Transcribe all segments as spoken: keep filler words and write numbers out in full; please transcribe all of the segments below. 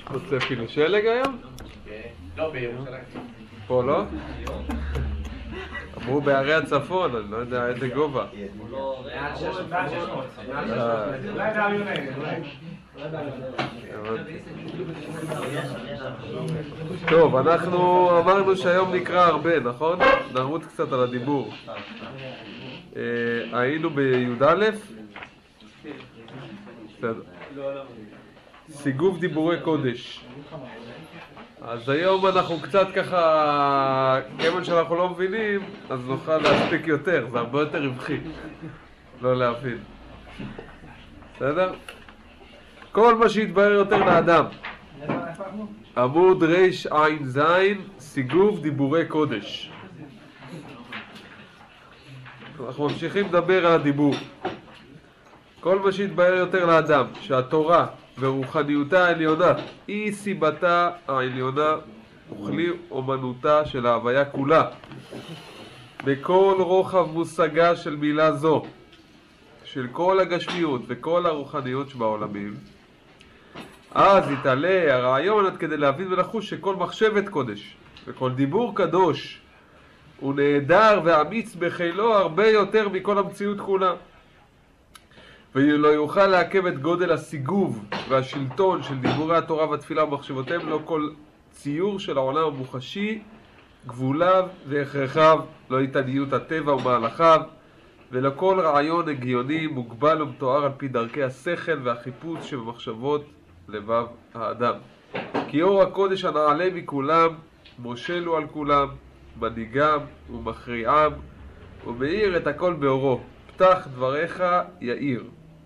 רוצה אפילו שלג היום? לא, בירושלים. פה לא? אמרו בערי הצפון, אני לא יודע איזה גובה. טוב, אנחנו אמרנו שהיום נקרא הרבה, נכון? נרוץ קצת על הדיבור. היינו בי"א? בסדר. סיגוב דיבורי קודש. אז היום אנחנו קצת ככה, כיוון שאנחנו לא מבינים, אז נוכל להספיק יותר, זה הרבה יותר רווחי, לא להבין. בסדר? כל מה שיתבהר יותר לאדם. עמוד ריש עין זין, סיגוב דיבורי קודש. אנחנו ממשיכים לדבר על הדיבור. כל מה שיתבהר יותר לאדם, שהתורה ורוחניותה העליונה היא סיבתה העליונה וכלי אומנותה של ההוויה כולה. בכל רוחב מושגה של מילה זו, של כל הגשמיות וכל הרוחניות שבעולמים, אז יתעלה הרעיון עד כדי להבין ולחוש שכל מחשבת קודש וכל דיבור קדוש הוא נהדר ואמיץ בחילו הרבה יותר מכל המציאות כולה. ולא יוכל לעכב את גודל הסיגוב והשלטון של דיבורי התורה והתפילה ומחשבותיהם, לא כל ציור של העולם המוחשי, גבוליו והכרחיו, לא התעניות הטבע ומהלכיו, ולא כל רעיון הגיוני מוגבל ומתואר על פי דרכי השכל והחיפוש שבמחשבות לבב האדם. כי אור הקודש הנעלה מכולם, מושל הוא על כולם, מנהיגם ומכריעם, ומאיר את הכל באורו. פתח דבריך יאיר.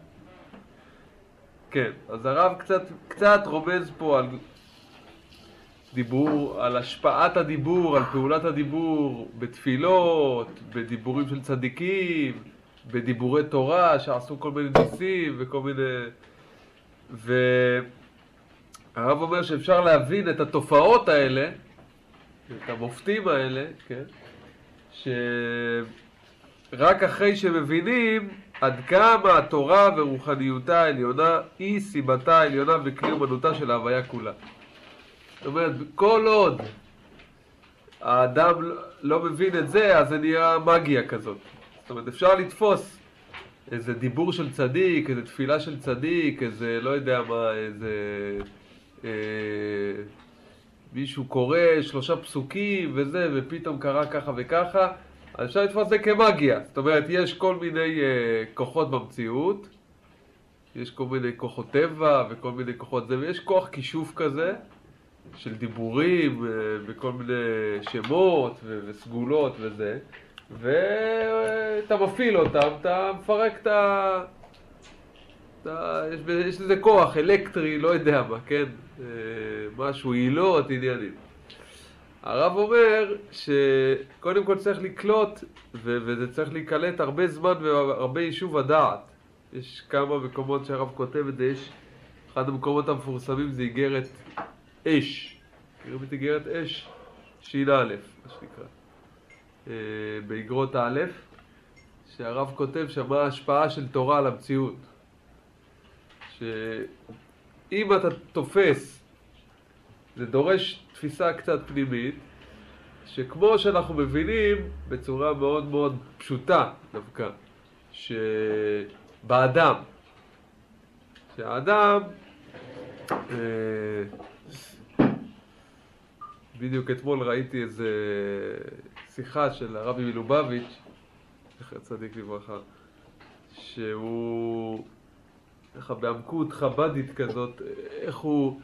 כן, אז הרב קצת, קצת רומז פה על דיבור, על השפעת הדיבור, על פעולת הדיבור בתפילות, בדיבורים של צדיקים, בדיבורי תורה שעשו כל מיני ניסים וכל מיני... והרב אומר שאפשר להבין את התופעות האלה, את המופתים האלה, כן? שרק אחרי שמבינים עד כמה התורה ורוחניותה העליונה היא סיבתה העליונה וכלי אומנותה של ההוויה כולה. זאת אומרת, כל עוד האדם לא מבין את זה, אז זה נראה מגיה כזאת. זאת אומרת, אפשר לתפוס איזה דיבור של צדיק, איזה תפילה של צדיק, איזה לא יודע מה, איזה... אה, מישהו קורא שלושה פסוקים וזה, ופתאום קרה ככה וככה, אז אפשר לתפוס זה כמגיה. זאת אומרת, יש כל מיני אה, כוחות במציאות, יש כל מיני כוחות טבע וכל מיני כוחות זה, ויש כוח כישוף כזה, של דיבורים וכל מיני שמות וסגולות וזה, ואתה מפעיל אותם, אתה מפרק את ה... יש, יש לזה כוח אלקטרי, לא יודע מה, כן? משהו, עילות, עניינים. הרב אומר שקודם כל צריך לקלוט, וזה צריך להיקלט הרבה זמן והרבה יישוב הדעת. יש כמה מקומות שהרב כותב את זה, יש אחד המקומות המפורסמים זה איגרת אש, קוראים את איגרת אש, שין א', מה שנקרא, באיגרות א', שהרב כותב שמה ההשפעה של תורה על המציאות. שאם אתה תופס, זה דורש תפיסה קצת פנימית, שכמו שאנחנו מבינים בצורה מאוד מאוד פשוטה דווקא, שבאדם, שהאדם, בדיוק אתמול ראיתי איזה שיחה של הרבי מלובביץ', זכר צדיק לברכה, שהוא ככה בעמקות חבדית כזאת, איך הוא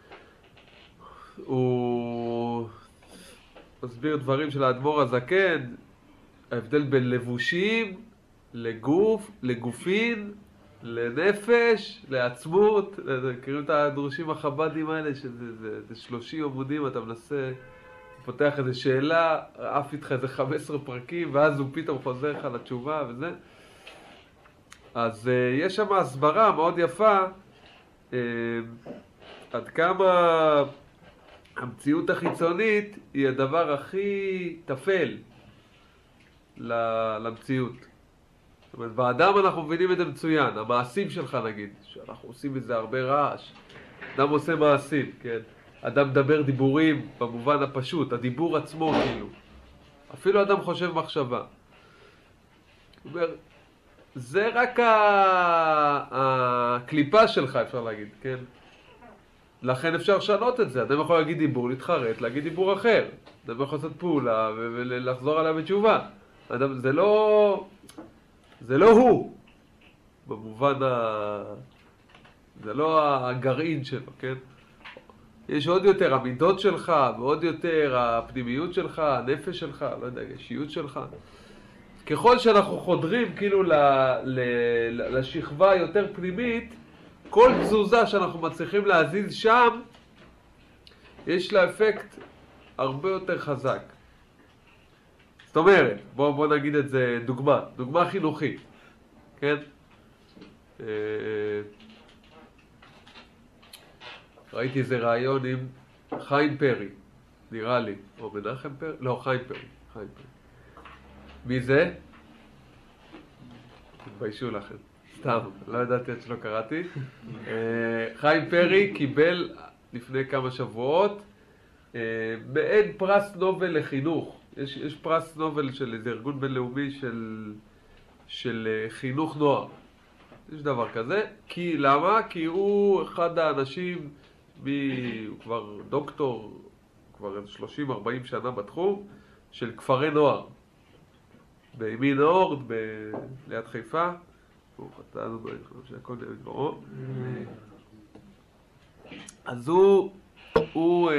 הוא מסביר דברים של האדמו"ר הזקן, ההבדל בין לבושים לגוף, לגופין, לנפש, לעצמות. מכירים את הדרושים החבדים האלה, שזה זה, זה שלושים עמודים, אתה מנסה, פותח איזו שאלה, עף איתך איזה חמישה עשר פרקים, ואז הוא פתאום חוזר לך לתשובה וזה. אז uh, יש שם הסברה מאוד יפה, uh, עד כמה המציאות החיצונית היא הדבר הכי תפל למציאות. זאת אומרת, באדם אנחנו מבינים את זה מצוין, המעשים שלך נגיד, שאנחנו עושים את זה הרבה רעש, אדם עושה מעשים, כן? אדם מדבר דיבורים במובן הפשוט, הדיבור עצמו כאילו. אפילו אדם חושב מחשבה. הוא אומר, זה רק ה- הקליפה שלך, אפשר להגיד, כן? לכן אפשר לשנות את זה. אדם יכול להגיד דיבור, להתחרט, להגיד דיבור אחר. אדם יכול לעשות פעולה ו- ולחזור עליה בתשובה. אדם, זה לא... זה לא הוא. במובן ה... זה לא הגרעין שלו, כן? יש עוד יותר המידות שלך, ועוד יותר הפנימיות שלך, הנפש שלך, לא יודע, האישיות שלך. ככל שאנחנו חודרים כאילו ל, ל, ל, לשכבה יותר פנימית, כל תזוזה שאנחנו מצליחים להזיז שם, יש לה אפקט הרבה יותר חזק. זאת אומרת, בוא, בוא נגיד את זה דוגמה, דוגמה חינוכית, כן? ראיתי איזה רעיון עם חיים פרי, נראה לי, או מנחם פרי? לא, חיים פרי, חיים פרי. מי זה? תתביישו לכם, סתם, לא ידעתי עד שלא קראתי. חיים פרי קיבל לפני כמה שבועות מעין פרס נובל לחינוך. יש, יש פרס נובל של איזה ארגון בינלאומי של, של חינוך נוער. יש דבר כזה, כי למה? כי הוא אחד האנשים, מי, הוא כבר דוקטור, כבר שלושים ארבעים שנה בתחום, של כפרי נוער. בימין אורד, ב... ליד חיפה. הוא חתנו בלחלום שהכל נהיה דברו. אז הוא, הוא, אה...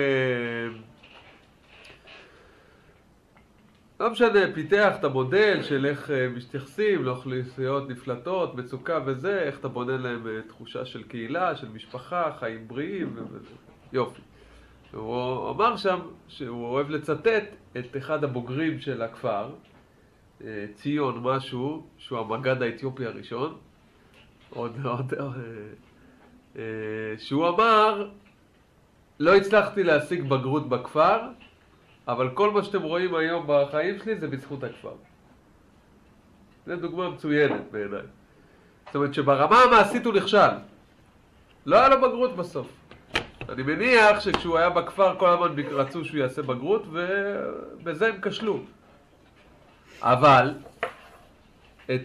לא משנה, פיתח את המודל של איך מתייחסים לאוכלוסיות נפלטות, מצוקה וזה, איך אתה בונה להם תחושה של קהילה, של משפחה, חיים בריאים, ו... יופי. הוא אמר שם שהוא אוהב לצטט את אחד הבוגרים של הכפר, ציון משהו, שהוא המגד האתיופי הראשון, עוד, עוד, שהוא אמר, לא הצלחתי להשיג בגרות בכפר, אבל כל מה שאתם רואים היום בחיים שלי זה בזכות הכפר. זו דוגמה מצוינת בעיניי. זאת אומרת שברמה המעשית הוא נכשל. לא היה לו בגרות בסוף. אני מניח שכשהוא היה בכפר כל הזמן רצו שהוא יעשה בגרות, ובזה הם כשלו. אבל את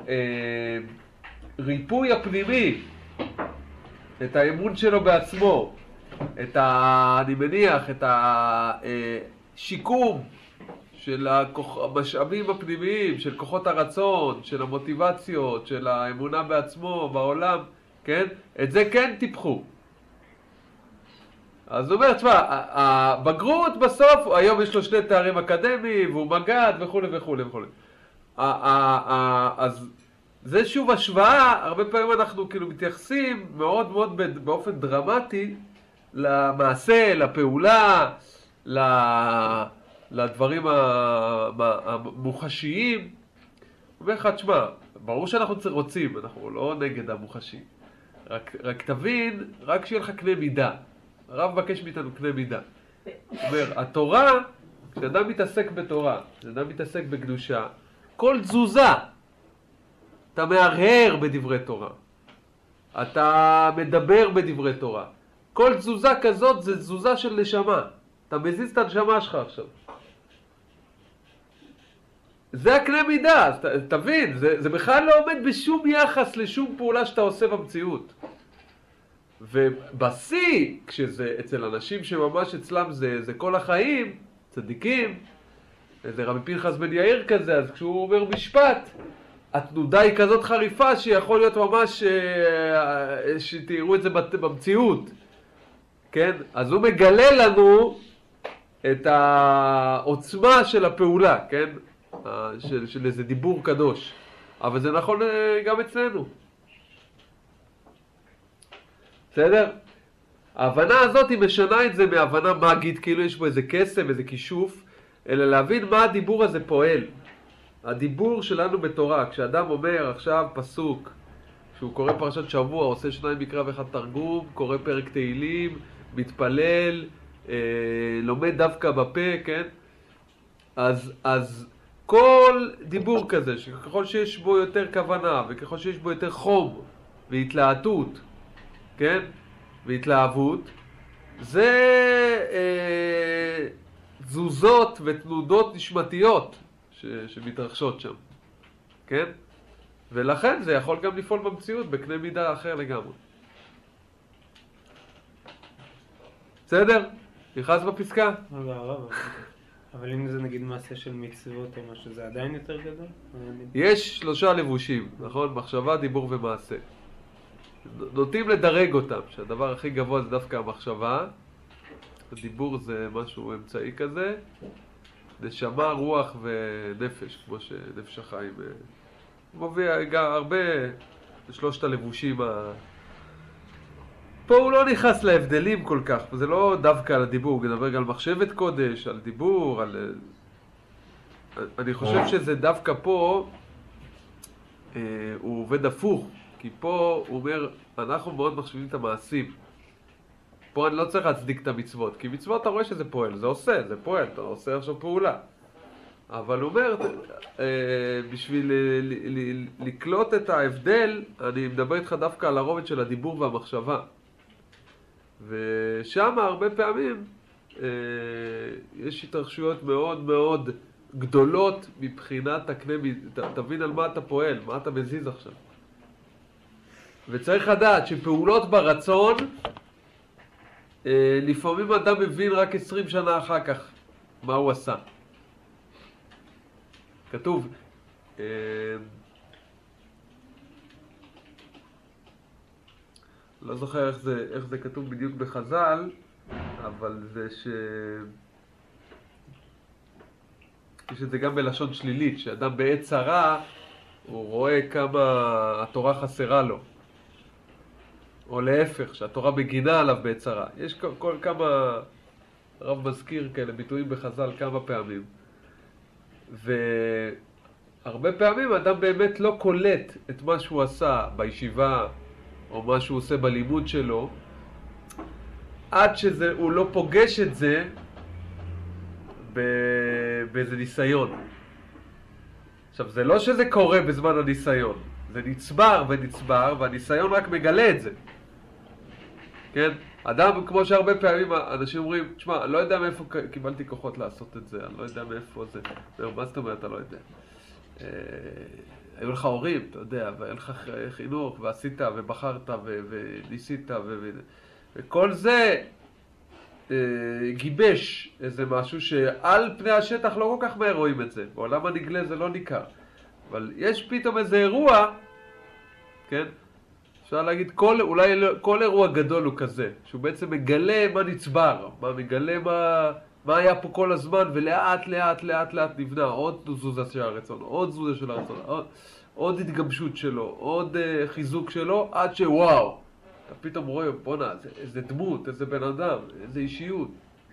הריפוי הפנימי, את האמון שלו בעצמו, את ה... אני מניח, את השיקום של הכוח... המשאבים הפנימיים, של כוחות הרצון, של המוטיבציות, של האמונה בעצמו, בעולם, כן? את זה כן טיפחו. אז הוא אומר, תשמע, הבגרות בסוף, היום יש לו שני תארים אקדמיים, והוא מגד וכו' וכו' וכו'. אז זה שוב השוואה, הרבה פעמים אנחנו כאילו מתייחסים מאוד מאוד באופן דרמטי למעשה, לפעולה, לדברים המוחשיים. הוא אומר לך, תשמע, ברור שאנחנו רוצים, אנחנו לא נגד המוחשי. רק, רק תבין, רק שיהיה לך קנה מידה. הרב מבקש מאיתנו קנה מידה. הוא אומר, התורה, כשאדם מתעסק בתורה, כשאדם מתעסק בקדושה, כל תזוזה, אתה מהרהר בדברי תורה. אתה מדבר בדברי תורה. כל תזוזה כזאת זה תזוזה של נשמה. אתה מזיז את הנשמה שלך עכשיו. זה הקנה מידה, אז ת, תבין, זה, זה בכלל לא עומד בשום יחס לשום פעולה שאתה עושה במציאות. ובשיא, כשזה אצל אנשים שממש אצלם זה, זה כל החיים, צדיקים, איזה רבי פנחס בן יאיר כזה, אז כשהוא אומר משפט, התנודה היא כזאת חריפה שיכול להיות ממש, שתראו את זה במציאות. כן? אז הוא מגלה לנו את העוצמה של הפעולה, כן? של, של איזה דיבור קדוש. אבל זה נכון גם אצלנו. בסדר? ההבנה הזאת היא משנה את זה מהבנה מגית, כאילו יש בו איזה קסם, איזה כישוף, אלא להבין מה הדיבור הזה פועל. הדיבור שלנו בתורה, כשאדם אומר עכשיו פסוק, כשהוא קורא פרשת שבוע, עושה שניים מקרא ואחד תרגום, קורא פרק תהילים, מתפלל, אה, לומד דווקא בפה, כן? אז, אז כל דיבור כזה, שככל שיש בו יותר כוונה, וככל שיש בו יותר חום והתלהטות, כן? והתלהבות, זה אה, תזוזות ותנודות נשמתיות ש, שמתרחשות שם, כן? ולכן זה יכול גם לפעול במציאות בקנה מידה אחר לגמרי. בסדר? נכנס בפסקה? לא, הרב, אבל אם זה נגיד מעשה של מצוות או משהו, זה עדיין יותר גדול? יש שלושה לבושים, נכון? מחשבה, דיבור ומעשה. נוטים לדרג אותם, שהדבר הכי גבוה זה דווקא המחשבה, הדיבור זה משהו אמצעי כזה, נשמה, רוח ונפש, כמו שנפש החיים מוביל גם הרבה שלושת הלבושים ה... פה הוא לא נכנס להבדלים כל כך, זה לא דווקא על הדיבור, הוא מדבר על מחשבת קודש, על דיבור, על... אני חושב שזה דווקא פה, אה, הוא עובד הפוך, כי פה הוא אומר, אנחנו מאוד מחשבים את המעשים. פה אני לא צריך להצדיק את המצוות, כי מצוות אתה רואה שזה פועל, זה עושה, זה פועל, אתה עושה עכשיו פעולה. אבל הוא אומר, אה, בשביל ל- ל- ל- לקלוט את ההבדל, אני מדבר איתך דווקא על הרובד של הדיבור והמחשבה. ושם הרבה פעמים אה, יש התרחשויות מאוד מאוד גדולות מבחינת הקנה, ת, תבין על מה אתה פועל, מה אתה מזיז עכשיו. וצריך לדעת שפעולות ברצון, אה, לפעמים אדם מבין רק עשרים שנה אחר כך מה הוא עשה. כתוב, אה, לא זוכר איך זה, איך זה כתוב בדיוק בחז"ל, אבל זה ש... יש את זה גם בלשון שלילית, שאדם בעת צרה, הוא רואה כמה התורה חסרה לו. או להפך, שהתורה בגינה עליו בעת צרה. יש כל, כל כמה, הרב מזכיר כאלה ביטויים בחז"ל כמה פעמים. והרבה פעמים אדם באמת לא קולט את מה שהוא עשה בישיבה, או מה שהוא עושה בלימוד שלו, עד שהוא לא פוגש את זה באיזה ניסיון. עכשיו, זה לא שזה קורה בזמן הניסיון, זה נצבר ונצבר, והניסיון רק מגלה את זה. כן? אדם, כמו שהרבה פעמים אנשים אומרים, תשמע, אני לא יודע מאיפה קיבלתי כוחות לעשות את זה, אני לא יודע מאיפה זה. מה זאת אומרת, אתה לא יודע? היו לך הורים, אתה יודע, והיה לך חינוך, ועשית, ובחרת, ו- וניסית, ו- וכל זה אה, גיבש איזה משהו שעל פני השטח לא כל כך מהר רואים את זה. בעולם הנגלה זה לא ניכר. אבל יש פתאום איזה אירוע, כן? אפשר להגיד, כל, אולי כל אירוע גדול הוא כזה, שהוא בעצם מגלה מה נצבר, מה מגלה מה... מה היה פה כל הזמן, ולאט לאט לאט לאט נבנה עוד תזוזה של הרצון, עוד תזוזה של הרצון, עוד, עוד התגבשות שלו, עוד uh, חיזוק שלו, עד שוואו, אתה פתאום רואה, בונה, איזה דמות, איזה בן אדם, איזה אישיות.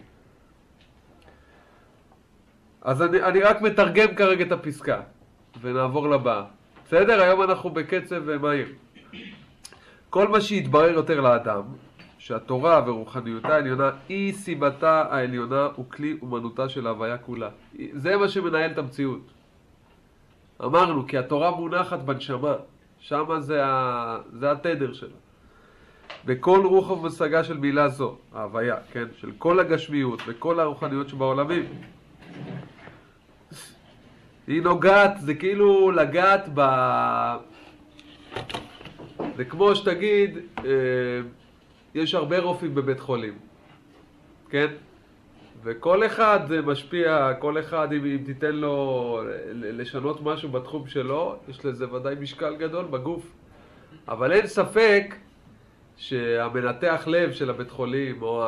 אז אני, אני רק מתרגם כרגע את הפסקה, ונעבור לבאה. בסדר? היום אנחנו בקצב מהיר. כל מה שיתברר יותר לאדם, שהתורה ורוחניותה העליונה היא סיבתה העליונה וכלי אומנותה של ההוויה כולה. זה מה שמנהל את המציאות. אמרנו, כי התורה מונחת בנשמה, שמה זה, ה... זה התדר שלה. בכל רוח ומשגה של מילה זו, ההוויה, כן? של כל הגשמיות וכל הרוחניות שבעולמים. היא נוגעת, זה כאילו לגעת ב... זה כמו שתגיד, אה... יש הרבה רופאים בבית חולים, כן? וכל אחד זה משפיע, כל אחד אם, אם תיתן לו לשנות משהו בתחום שלו, יש לזה ודאי משקל גדול בגוף. אבל אין ספק שהמנתח לב של הבית חולים, או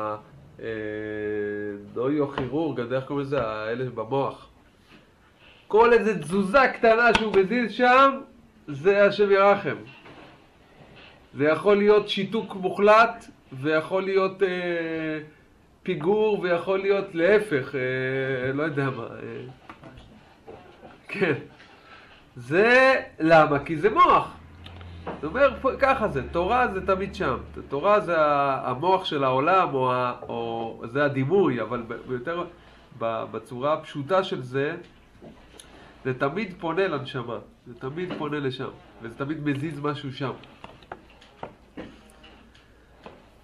הנויוכירורג, איך קוראים לזה, האלה במוח, כל איזה תזוזה קטנה שהוא מזיז שם, זה השם ירחם. זה יכול להיות שיתוק מוחלט, ויכול להיות אה, פיגור, ויכול להיות להפך, אה, לא יודע מה. אה. כן. זה למה? כי זה מוח. זאת אומרת, ככה זה, תורה זה תמיד שם. תורה זה המוח של העולם, או, או זה הדימוי, אבל ביותר, בצורה הפשוטה של זה, זה תמיד פונה לנשמה. זה תמיד פונה לשם, וזה תמיד מזיז משהו שם.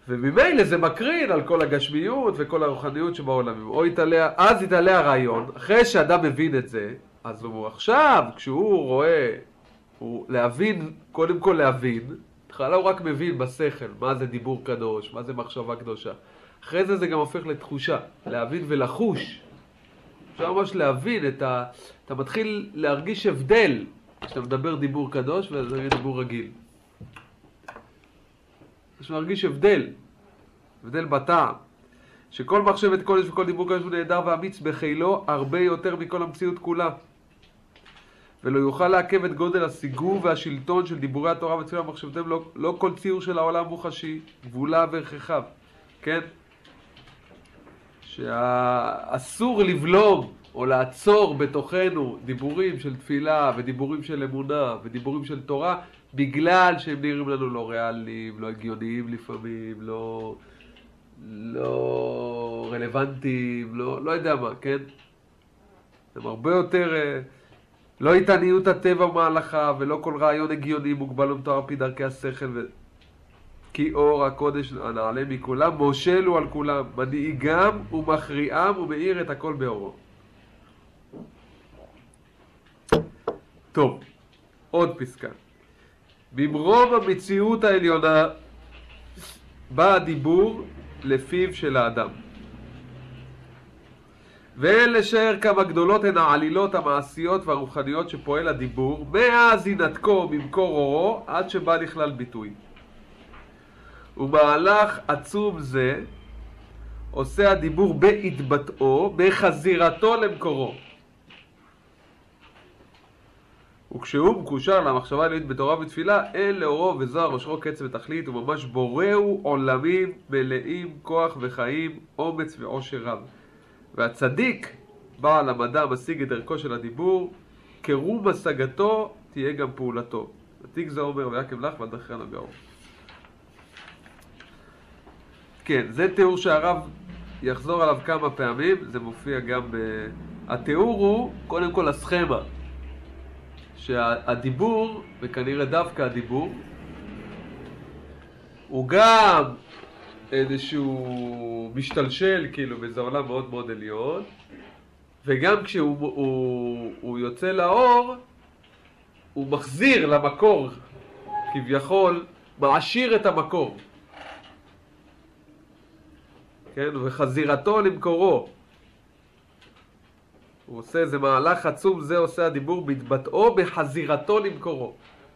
וממילא זה מקרין על כל הגשמיות וכל הרוחניות שבעולמים. או יתעלה, אז יתעלה הרעיון, אחרי שאדם מבין את זה, אז הוא עכשיו, כשהוא רואה, הוא להבין, קודם כל להבין, התחלה הוא רק מבין בשכל, מה זה דיבור קדוש, מה זה מחשבה קדושה. אחרי זה זה גם הופך לתחושה, להבין ולחוש. אפשר ממש להבין את ה... אתה מתחיל להרגיש הבדל, כשאתה מדבר דיבור קדוש וזה דיבור רגיל. יש להרגיש הבדל, הבדל בטעם, שכל מחשבת קודש וכל דיבור קודש הוא נהדר ואמיץ בחילו הרבה יותר מכל המציאות כולה. ולא יוכל לעכב את גודל הסיגוב והשלטון של דיבורי התורה ותפילה ומחשבותיהם, לא, לא כל ציור של העולם מוחשי, גבולה ורחחיו, כן? שאסור לבלום או לעצור בתוכנו דיבורים של תפילה ודיבורים של אמונה ודיבורים של תורה, בגלל שהם נראים לנו לא ריאליים, לא הגיוניים לפעמים, לא, לא רלוונטיים, לא, לא יודע מה, כן? הם הרבה יותר, לא התעניות הטבע מהלכה ולא כל רעיון הגיוני מוגבל ומתואר על פי דרכי השכל ו... כי אור הקודש הנעלה מכולם, מושל הוא על כולם, מנהיגם ומכריעם ומאיר את הכל באורו. טוב, עוד פסקה. במרום המציאות העליונה בא הדיבור לפיו של האדם. ואין לשער כמה גדולות הן העלילות המעשיות והרוחניות שפועל הדיבור, מאז ינתקו ממקור אורו עד שבא לכלל ביטוי. ומהלך עצום זה עושה הדיבור בהתבטאו, בחזירתו למקורו. וכשהוא מקושר למחשבה אלוהית בתורה ותפילה, אין לאורו וזוהר ראשו קץ ותכלית, וממש בורהו עולמים מלאים כוח וחיים, אומץ ועושר רב. והצדיק, בעל המדע, משיג את ערכו של הדיבור, כרום השגתו תהיה גם פעולתו. עתיק זה אומר ויקם לך והדרכן הגאור. כן, זה תיאור שהרב יחזור עליו כמה פעמים, זה מופיע גם ב... התיאור הוא קודם כל הסכמה, שהדיבור, וכנראה דווקא הדיבור, הוא גם איזשהו משתלשל כאילו באיזה עולם מאוד מאוד עליון, וגם כשהוא הוא, הוא יוצא לאור, הוא מחזיר למקור, כביכול, מעשיר את המקור. כן, וחזירתו למקורו. הוא עושה איזה מהלך עצום, זה עושה הדיבור בהתבטאו בחזירתו למקורו.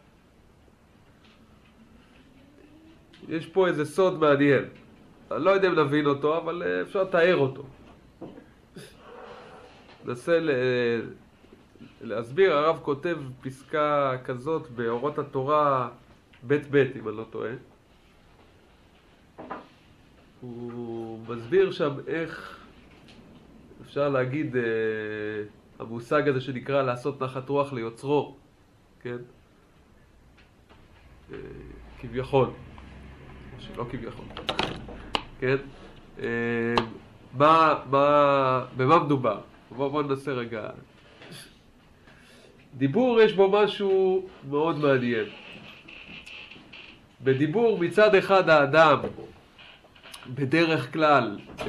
יש פה איזה סוד מעניין. אני לא יודע אם נבין אותו, אבל אפשר לתאר אותו. ננסה ל... להסביר, הרב כותב פסקה כזאת באורות התורה בית בית, אם אני לא טועה. הוא מסביר שם איך אפשר להגיד, אה, המושג הזה שנקרא לעשות נחת רוח ליוצרו, כן? אה, כביכול, שלא כביכול, כן? אה, מה, מה, במה מדובר? בוא, בוא ננסה רגע. דיבור יש בו משהו מאוד מעניין. בדיבור מצד אחד האדם, בדרך כלל, אה,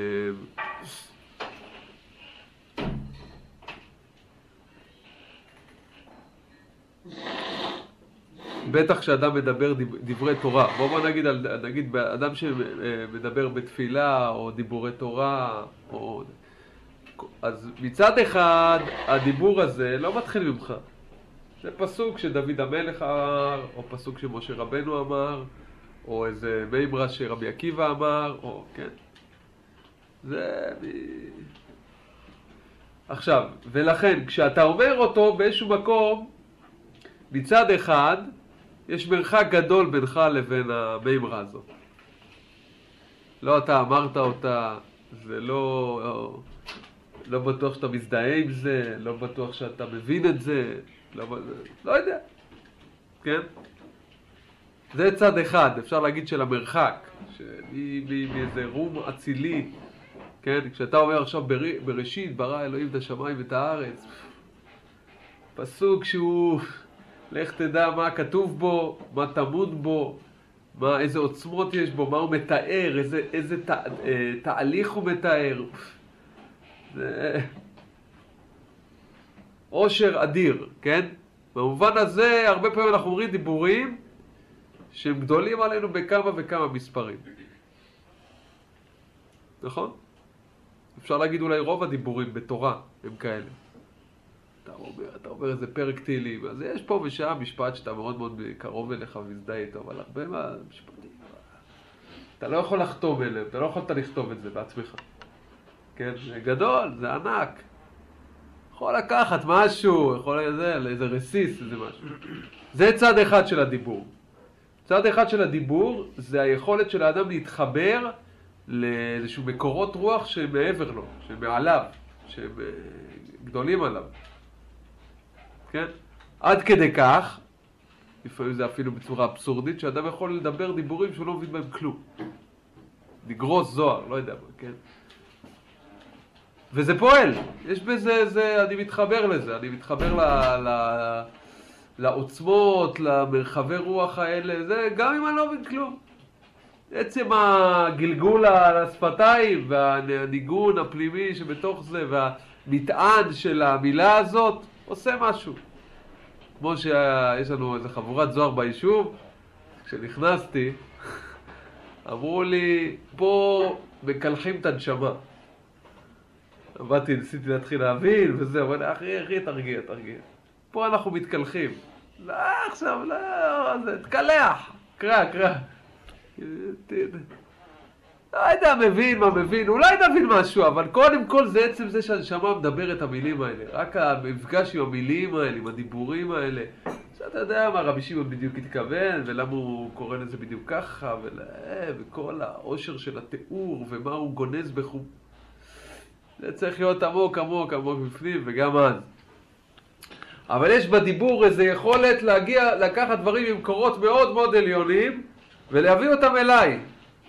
בטח שאדם מדבר דברי תורה, בוא בוא נגיד, נגיד אדם שמדבר בתפילה או דיבורי תורה, או... אז מצד אחד הדיבור הזה לא מתחיל ממך. זה פסוק שדוד המלך אמר, או פסוק שמשה רבנו אמר, או איזה מימרה שרבי עקיבא אמר, או כן. זה... עכשיו, ולכן כשאתה אומר אותו באיזשהו מקום, מצד אחד יש מרחק גדול בינך לבין המימרה הזאת. לא אתה אמרת אותה, זה לא... לא בטוח שאתה מזדהה עם זה, לא בטוח שאתה מבין את זה, לא, לא יודע, כן? זה צד אחד, אפשר להגיד של המרחק, מאיזה רום אצילי, כן? כשאתה אומר עכשיו בר, בראשית ברא אלוהים את השמיים ואת הארץ, פסוק שהוא, לך תדע מה כתוב בו, מה תמוד בו, מה, איזה עוצמות יש בו, מה הוא מתאר, איזה, איזה ת, אה, תהליך הוא מתאר. זה עושר אדיר, כן? במובן הזה, הרבה פעמים אנחנו אומרים דיבורים שהם גדולים עלינו בכמה וכמה מספרים. נכון? אפשר להגיד אולי רוב הדיבורים בתורה הם כאלה. אתה אומר, אתה אומר איזה פרק תהילים, אז יש פה ושעה משפט שאתה מאוד מאוד קרוב אליך ומזדהה איתו, אבל הרבה מהמשפטים, אתה לא יכול לחתום אליהם, אתה לא יכולת לכתוב את זה בעצמך. כן? זה גדול, זה ענק. יכול לקחת משהו, יכול איזה, איזה רסיס, איזה משהו. זה צד אחד של הדיבור. צד אחד של הדיבור זה היכולת של האדם להתחבר לאיזשהו מקורות רוח שהם מעבר לו, שהם מעליו, שהם גדולים עליו. כן? עד כדי כך, לפעמים זה אפילו בצורה אבסורדית, שאדם יכול לדבר דיבורים שהוא לא מבין בהם כלום. לגרוס זוהר, לא יודע מה, כן? וזה פועל. יש בזה, זה, אני מתחבר לזה, אני מתחבר ל, ל, לעוצמות, למרחבי רוח האלה, זה גם אם אני לא מבין כלום. עצם הגלגול על השפתיים והניגון הפנימי שבתוך זה והמטען של המילה הזאת עושה משהו. כמו שיש לנו איזו חבורת זוהר ביישוב, כשנכנסתי אמרו לי, פה מקלחים את הנשמה. באתי, ניסיתי להתחיל להבין וזה, אבל אחי, אחי, תרגיע, תרגיע. פה אנחנו מתקלחים. לא, עכשיו, לא, זה, תקלח. קרא, קרא. לא יודע, מבין מה מבין, אולי נבין משהו, אבל קודם כל זה עצם זה שהנשמה מדבר את המילים האלה. רק המפגש עם המילים האלה, עם הדיבורים האלה. שאתה יודע מה רבי שמעון בדיוק התכוון, ולמה הוא קורא לזה בדיוק ככה, וכל העושר של התיאור, ומה הוא גונז בחום. זה צריך להיות עמוק, עמוק, עמוק בפנים, וגם אז. אבל יש בדיבור איזו יכולת להגיע, לקחת דברים עם קורות מאוד מאוד עליונים, ולהביא אותם אליי.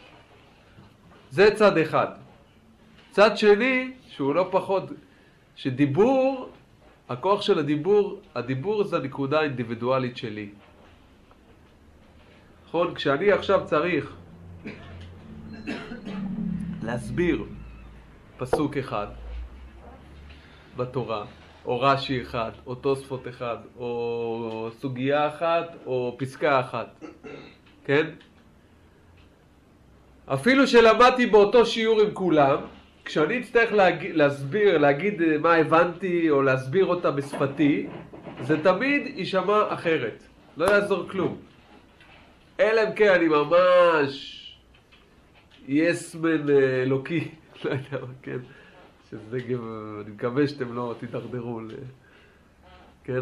זה צד אחד. צד שני, שהוא לא פחות, שדיבור, הכוח של הדיבור, הדיבור זה הנקודה האינדיבידואלית שלי. נכון? כשאני עכשיו צריך להסביר פסוק אחד בתורה, או רש"י אחד, או תוספות אחד, או סוגיה אחת, או פסקה אחת. כן? אפילו שלמדתי באותו שיעור עם כולם, כשאני אצטרך להגיד, להסביר, להגיד מה הבנתי, או להסביר אותה בשפתי, זה תמיד יישמע אחרת. לא יעזור כלום. אלא אם כן, אני ממש יסמן אלוקי. לא יודע מה, כן? שזה גם, אני מקווה שאתם לא תתדרדרו ל... כן?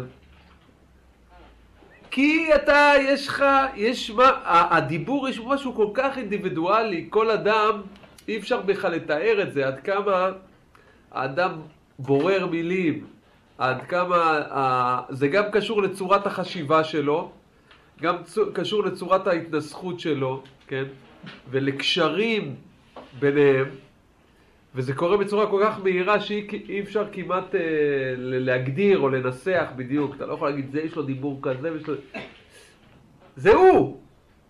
כי אתה, יש לך, יש מה, הדיבור יש משהו כל כך אינדיבידואלי, כל אדם, אי אפשר בכלל לתאר את זה, עד כמה האדם בורר מילים, עד כמה, זה גם קשור לצורת החשיבה שלו, גם קשור לצורת ההתנסחות שלו, כן? ולקשרים ביניהם, וזה קורה בצורה כל כך מהירה שאי אפשר כמעט אה, להגדיר או לנסח בדיוק. אתה לא יכול להגיד, זה יש לו דיבור כזה ויש לו... זה הוא!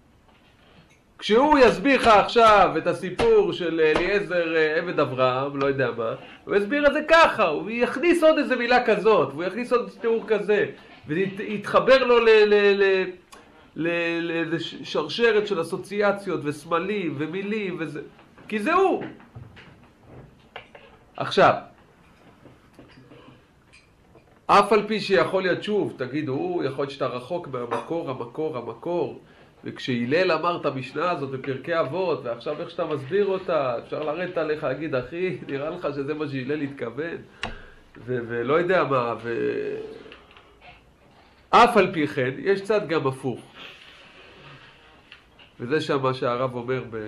כשהוא יסביר לך עכשיו את הסיפור של אליעזר עבד אברהם, לא יודע מה, הוא יסביר את זה ככה, הוא יכניס עוד איזה מילה כזאת, והוא יכניס עוד תיאור כזה, ויתחבר לו ל... ל, ל לאיזה שרשרת של אסוציאציות וסמלים ומילים וזה, כי זה הוא. עכשיו, אף על פי שיכול להיות שוב, תגידו, הוא יכול להיות שאתה רחוק מהמקור, המקור, המקור, וכשהילל אמר את המשנה הזאת בפרקי אבות, ועכשיו איך שאתה מסביר אותה, אפשר לרדת עליך, להגיד, אחי, נראה לך שזה מה שהילל התכוון, ו- ולא יודע מה, ו... אף על פי כן, יש צד גם הפוך. וזה שם מה שהרב אומר, ב...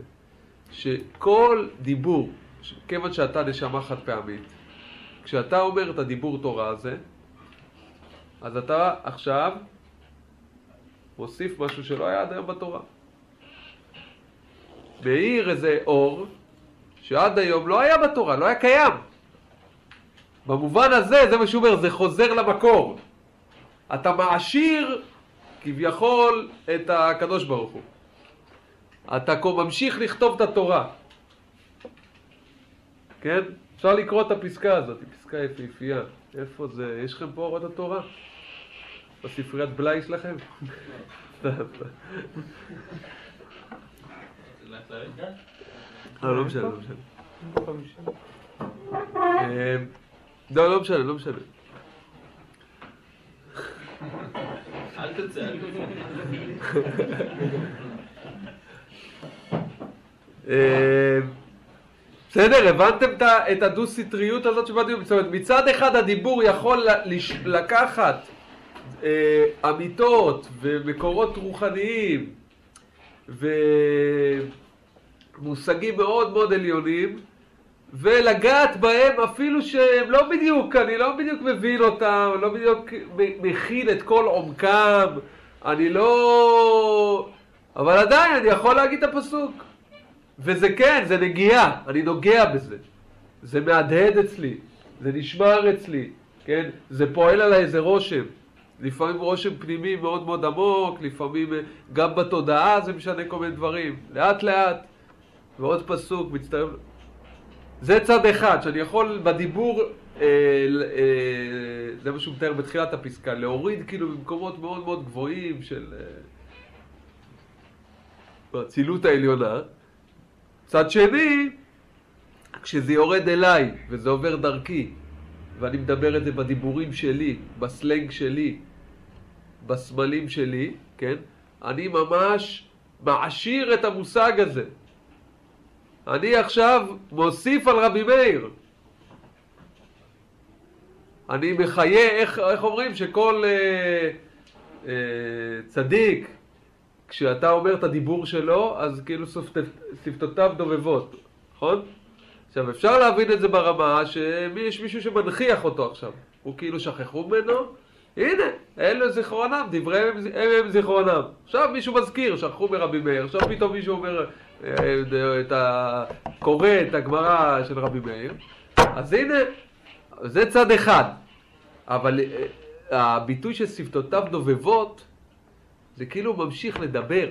שכל דיבור, כיוון שאתה נשמה חד פעמית, כשאתה אומר את הדיבור תורה הזה, אז אתה עכשיו מוסיף משהו שלא היה עד היום בתורה. מאיר איזה אור שעד היום לא היה בתורה, לא היה קיים. במובן הזה, זה מה שהוא אומר, זה חוזר למקור. אתה מעשיר כביכול את הקדוש ברוך הוא. אתה ממשיך לכתוב את התורה. כן? אפשר לקרוא את הפסקה הזאת, היא פסקה יפהפייה. איפה זה? יש לכם פה אורות התורה? בספריית בלאי שלכם? לא, לא משנה, לא משנה. לא, לא משנה, לא משנה. אל תצא, אל תצא. בסדר, הבנתם את הדו-סטריות הזאת שבאתי? זאת אומרת, מצד אחד הדיבור יכול לקחת אמיתות ומקורות רוחניים ומושגים מאוד מאוד עליונים ולגעת בהם אפילו שהם לא בדיוק, אני לא בדיוק מבין אותם, לא בדיוק מכיל את כל עומקם, אני לא... אבל עדיין אני יכול להגיד את הפסוק. וזה כן, זה נגיעה, אני נוגע בזה. זה מהדהד אצלי, זה נשמר אצלי, כן? זה פועל עליי איזה רושם. לפעמים רושם פנימי מאוד מאוד עמוק, לפעמים גם בתודעה זה משנה כל מיני דברים. לאט לאט, ועוד פסוק, מצטרף... זה צד אחד, שאני יכול בדיבור, אה, אה, זה מה שהוא מתאר בתחילת הפסקה, להוריד כאילו במקומות מאוד מאוד גבוהים של... אה, בצילות העליונה. צד שני, כשזה יורד אליי וזה עובר דרכי, ואני מדבר את זה בדיבורים שלי, בסלנג שלי, בסמלים שלי, כן? אני ממש מעשיר את המושג הזה. אני עכשיו מוסיף על רבי מאיר. אני מחיה, איך, איך אומרים שכל אה, אה, צדיק, כשאתה אומר את הדיבור שלו, אז כאילו שפתותיו דובבות, נכון? עכשיו, אפשר להבין את זה ברמה שיש מישהו שמנחיח אותו עכשיו. הוא כאילו שכחו ממנו, הנה, אלו זיכרונם, דברי הם, הם זיכרונם. עכשיו מישהו מזכיר, שכחו מרבי מאיר, עכשיו פתאום מישהו אומר, את ה... קורא את הגמרא של רבי מאיר. אז הנה, זה צד אחד. אבל הביטוי של שפתותיו דובבות, זה כאילו ממשיך לדבר.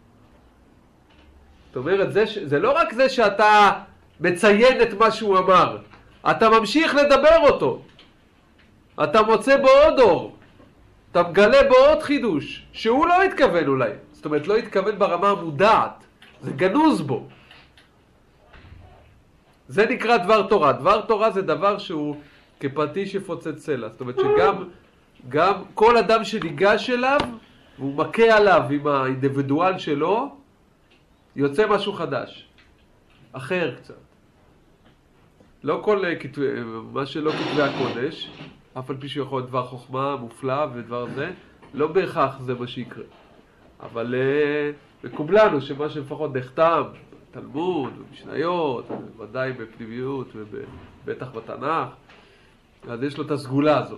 זאת אומרת, זה, זה לא רק זה שאתה מציין את מה שהוא אמר, אתה ממשיך לדבר אותו. אתה מוצא בו עוד אור. אתה מגלה בו עוד חידוש, שהוא לא התכוון אולי. זאת אומרת, לא התכוון ברמה המודעת. זה גנוז בו. זה נקרא דבר תורה. דבר תורה זה דבר שהוא כפטיש שפוצץ סלע. זאת אומרת שגם גם כל אדם שניגש אליו, והוא מכה עליו עם האינדיבידואל שלו, יוצא משהו חדש. אחר קצת. לא כל כתבי, מה שלא כתבי הקודש, אף על פי שיכול להיות דבר חוכמה מופלא ודבר זה, לא בהכרח זה מה שיקרה. אבל מקובלנו שמה שלפחות נחתם, תלמוד ומשניות, ודאי בפנימיות ובטח בתנ"ך, אז יש לו את הסגולה הזאת.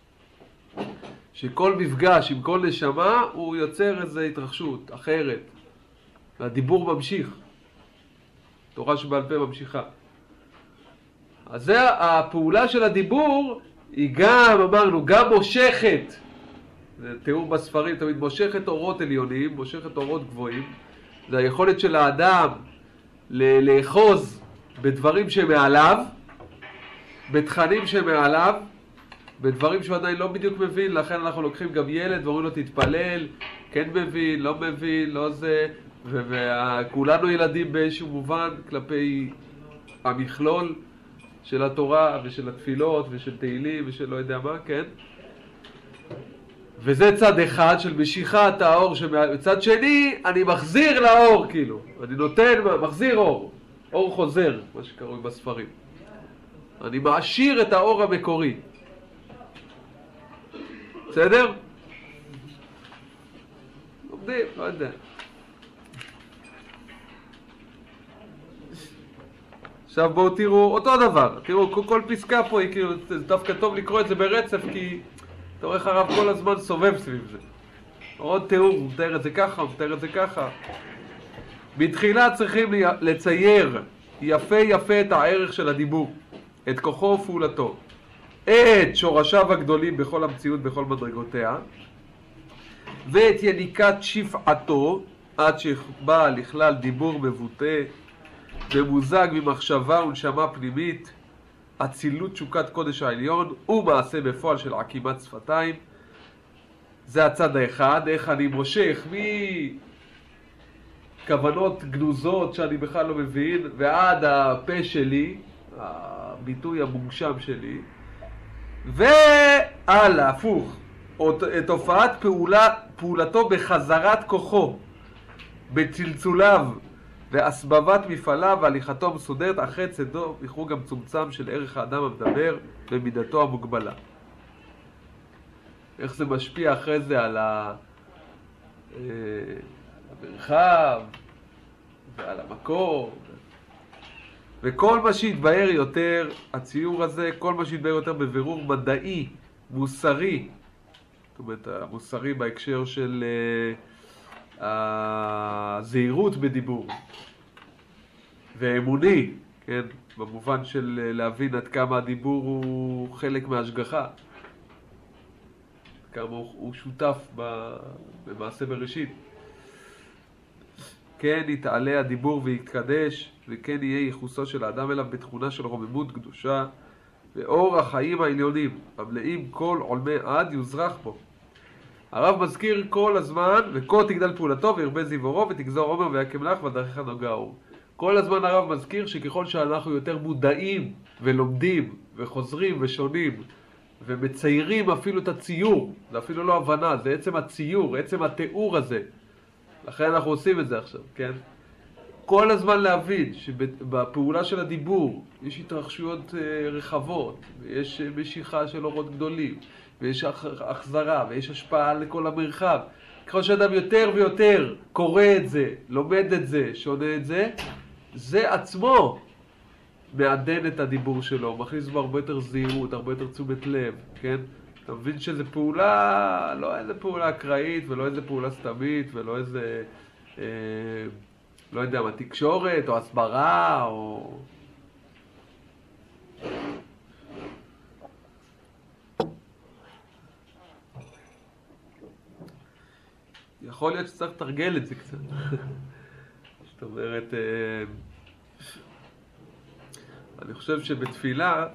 שכל מפגש עם כל נשמה הוא יוצר איזו התרחשות אחרת. והדיבור ממשיך. תורה שבעל פה ממשיכה. אז זה הפעולה של הדיבור, היא גם, אמרנו, גם מושכת. זה תיאור בספרים, תמיד מושכת אורות עליונים, מושכת אורות גבוהים. זה היכולת של האדם לאחוז בדברים שמעליו, בתכנים שמעליו, בדברים שהוא עדיין לא בדיוק מבין, לכן אנחנו לוקחים גם ילד ואומרים לו תתפלל, כן מבין, לא מבין, לא זה, וכולנו ילדים באיזשהו מובן כלפי המכלול של התורה ושל התפילות ושל תהילים ושל לא יודע מה, כן? וזה צד אחד של משיכת האור, מצד שני אני מחזיר לאור כאילו, אני נותן, מחזיר אור, אור חוזר, מה שקרוי בספרים. אני מעשיר את האור המקורי. בסדר? עובדים, לא יודע. עכשיו בואו תראו אותו דבר. תראו, כל, כל פסקה פה היא כאילו, זה דווקא טוב לקרוא את זה ברצף, כי אתה רואה איך הרב כל הזמן סובב סביב זה. עוד תיאור, הוא מתאר את זה ככה, הוא מתאר את זה ככה. בתחילה צריכים לצייר יפה יפה את הערך של הדיבור, את כוחו ופעולתו. את שורשיו הגדולים בכל המציאות, בכל מדרגותיה, ואת יניקת שפעתו, עד שבא לכלל דיבור מבוטא, ממוזג ממחשבה ונשמה פנימית, אצילות תשוקת קודש העליון, ומעשה בפועל של עקימת שפתיים. זה הצד האחד, איך אני מושך מכוונות גנוזות שאני בכלל לא מבין, ועד הפה שלי, הביטוי המוגשם שלי, והלאה, הפוך, את הופעת פעולה, פעולתו בחזרת כוחו, בצלצוליו והסבבת מפעליו והליכתו המסודרת, אחרי צדו איחור גם צומצם של ערך האדם המדבר במידתו המוגבלה. איך זה משפיע אחרי זה על המרחב ועל המקור, וכל מה שהתבהר יותר, הציור הזה, כל מה שהתבהר יותר בבירור מדעי, מוסרי, זאת אומרת המוסרי בהקשר של uh, הזהירות בדיבור, ואמוני, כן, במובן של להבין עד כמה הדיבור הוא חלק מההשגחה, כמה הוא, הוא שותף במעשה בראשית. כן יתעלה הדיבור ויתקדש, וכן יהיה ייחוסו של האדם אליו בתכונה של רוממות קדושה, ואור החיים העליונים, המלאים כל עולמי עד יוזרח בו. הרב מזכיר כל הזמן, וכה תגדל פעולתו וירבה זיוורו ותגזור עומר ויקם לך ודרכך נוגע אור. כל הזמן הרב מזכיר שככל שאנחנו יותר מודעים ולומדים וחוזרים ושונים ומציירים אפילו את הציור, זה אפילו לא הבנה, זה עצם הציור, עצם התיאור הזה. לכן אנחנו עושים את זה עכשיו, כן? כל הזמן להבין שבפעולה של הדיבור יש התרחשויות רחבות, ויש משיכה של אורות גדולים, ויש החזרה, ויש השפעה לכל המרחב. ככל שאדם יותר ויותר קורא את זה, לומד את זה, שונה את זה, זה עצמו מעדן את הדיבור שלו, מכניס בו הרבה יותר זהירות, הרבה יותר תשומת לב, כן? אתה מבין שזה פעולה, לא איזה פעולה אקראית, ולא איזה פעולה סתמית, ולא איזה, אה, לא יודע מה, תקשורת, או הסברה, או... יכול להיות שצריך לתרגל את זה קצת. זאת אומרת, אה, אני חושב שבתפילה,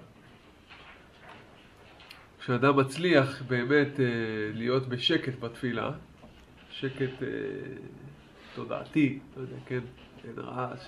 כשאדם מצליח באמת אה, להיות בשקט בתפילה, שקט אה, תודעתי, לא יודע, כן, אין רעש,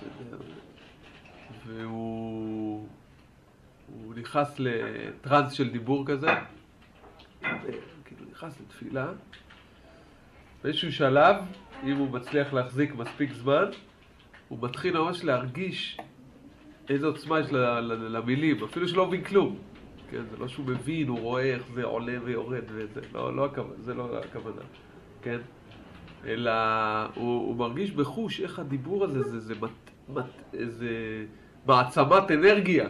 והוא הוא נכנס לטרנס של דיבור כזה, כאילו נכנס לתפילה, באיזשהו שלב, אם הוא מצליח להחזיק מספיק זמן, הוא מתחיל ממש להרגיש איזו עוצמה יש למילים, אפילו שלא מבין כלום. כן, זה לא שהוא מבין, הוא רואה איך זה עולה ויורד וזה, לא, לא הכוונה, זה לא הכוונה, כן? אלא הוא, הוא מרגיש בחוש איך הדיבור הזה, זה, זה, מת, מת, זה מעצמת אנרגיה.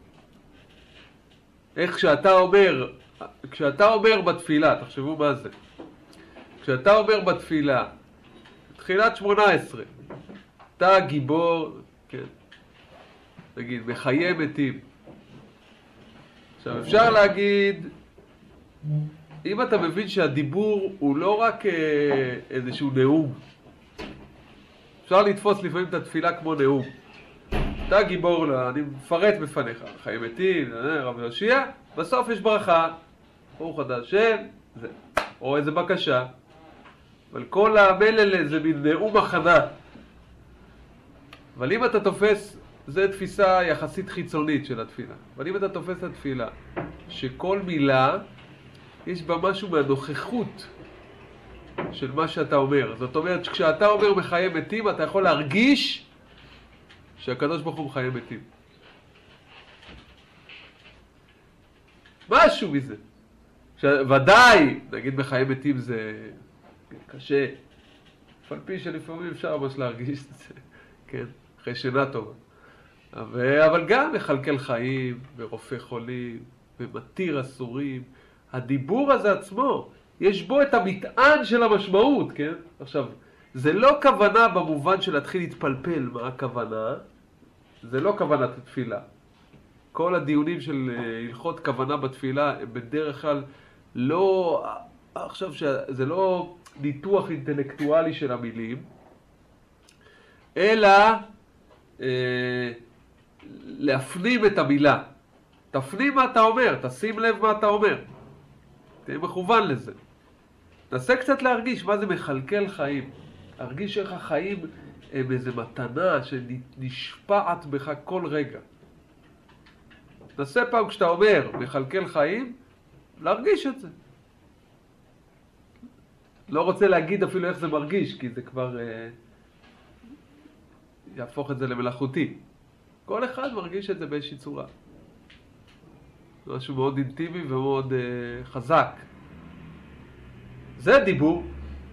איך כשאתה אומר, כשאתה אומר בתפילה, תחשבו מה זה. כשאתה אומר בתפילה, תחילת שמונה עשרה, אתה גיבור, כן, נגיד, מחיי מתים. עכשיו, אפשר להגיד, אם אתה מבין שהדיבור הוא לא רק אה, איזשהו נאום, אפשר לתפוס לפעמים את התפילה כמו נאום. אתה גיבור, אני מפרט בפניך, חיי מתים, רב יושיע, בסוף יש ברכה, ברוך אתה השם, זה, או איזה בקשה. אבל כל המלל זה מין נאום הכנה. אבל אם אתה תופס, זו תפיסה יחסית חיצונית של התפילה. אבל אם אתה תופס את התפילה, שכל מילה יש בה משהו מהנוכחות של מה שאתה אומר. זאת אומרת, כשאתה אומר מחיי מתים, אתה יכול להרגיש שהקדוש ברוך הוא מחיי מתים. משהו מזה. ודאי, נגיד מחיי מתים זה קשה. על פי שלפעמים אפשר ממש להרגיש את זה, כן, אחרי שינה טובה. אבל, אבל גם מחלקל חיים, ורופא חולים, ומתיר אסורים. הדיבור הזה עצמו, יש בו את המטען של המשמעות, כן? עכשיו, זה לא כוונה במובן של להתחיל להתפלפל מה הכוונה, זה לא כוונת התפילה. כל הדיונים של הלכות כוונה בתפילה הם בדרך כלל לא, עכשיו שזה לא ניתוח אינטלקטואלי של המילים, אלא אה, להפנים את המילה. תפנים מה אתה אומר, תשים לב מה אתה אומר. תהיה מכוון לזה. נסה קצת להרגיש מה זה מחלקל חיים. להרגיש איך החיים הם איזו מתנה שנשפעת בך כל רגע. נסה פעם כשאתה אומר מחלקל חיים, להרגיש את זה. לא רוצה להגיד אפילו איך זה מרגיש, כי זה כבר אה, יהפוך את זה למלאכותי. כל אחד מרגיש את זה באיזושהי צורה. משהו מאוד אינטימי ומאוד אה, חזק. זה דיבור.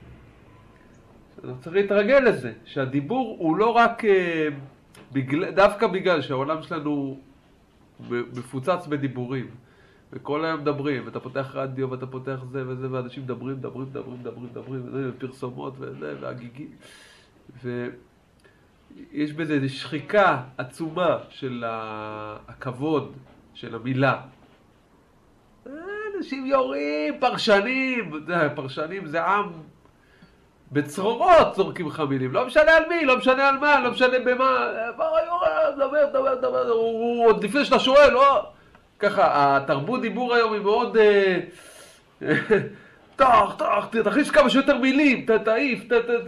צריך להתרגל לזה, שהדיבור הוא לא רק אה, בגלל, דווקא בגלל שהעולם שלנו מפוצץ בדיבורים. וכל היום מדברים, ואתה פותח רדיו ואתה פותח זה וזה, ואנשים מדברים, מדברים, מדברים, מדברים, מדברים, וזה, ופרסומות וזה, והגיגים. ויש בזה איזו שחיקה עצומה של הכבוד, של המילה. אנשים יורים, פרשנים, פרשנים זה עם בצרורות זורקים לך מילים, לא משנה על מי, לא משנה על מה, לא משנה במה, דבר, דבר, דבר, הוא עוד לפני שאתה שואל, לא? ככה, התרבות דיבור היום היא מאוד תח, תח, תכניס כמה שיותר מילים, תעיף,